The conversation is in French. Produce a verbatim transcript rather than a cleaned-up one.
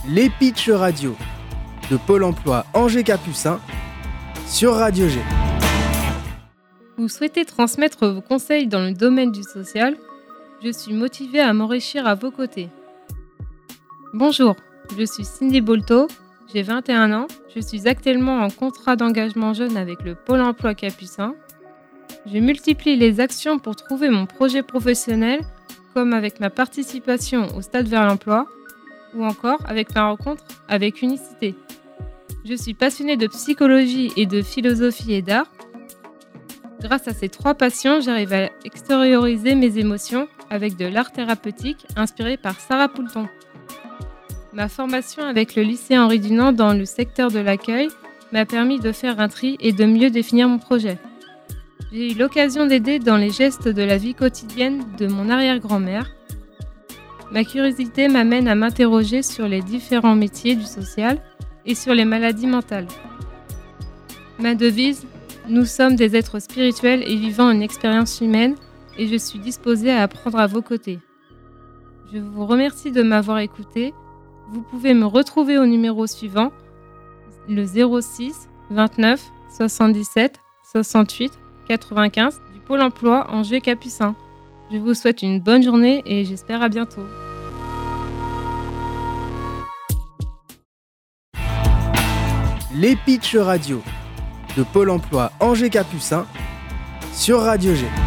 Les Pitch Radio de Pôle emploi Angers Capucin sur Radio G. Vous souhaitez transmettre vos conseils dans le domaine du social ? Je suis motivée à m'enrichir à vos côtés. Bonjour, je suis Cindy Bolto, j'ai vingt et un ans, je suis actuellement en contrat d'engagement jeune avec le Pôle emploi Capucin. Je multiplie les actions pour trouver mon projet professionnel, comme avec ma participation au Stade vers l'emploi, ou encore avec ma rencontre avec Unicité. Je suis passionnée de psychologie et de philosophie et d'art. Grâce à ces trois passions, j'arrive à extérioriser mes émotions avec de l'art thérapeutique inspiré par Sarah Poulton. Ma formation avec le lycée Henri Dunant dans le secteur de l'accueil m'a permis de faire un tri et de mieux définir mon projet. J'ai eu l'occasion d'aider dans les gestes de la vie quotidienne de mon arrière-grand-mère. Ma curiosité m'amène à m'interroger sur les différents métiers du social et sur les maladies mentales. Ma devise, nous sommes des êtres spirituels et vivant une expérience humaine et je suis disposée à apprendre à vos côtés. Je vous remercie de m'avoir écouté. Vous pouvez me retrouver au numéro suivant, le zéro six vingt-neuf soixante-dix-sept soixante-huit quatre-vingt-quinze du Pôle emploi Angers Capucin. Je vous souhaite une bonne journée et j'espère à bientôt. Les Pitch Radio de Pôle emploi Angers Capucin sur Radio G.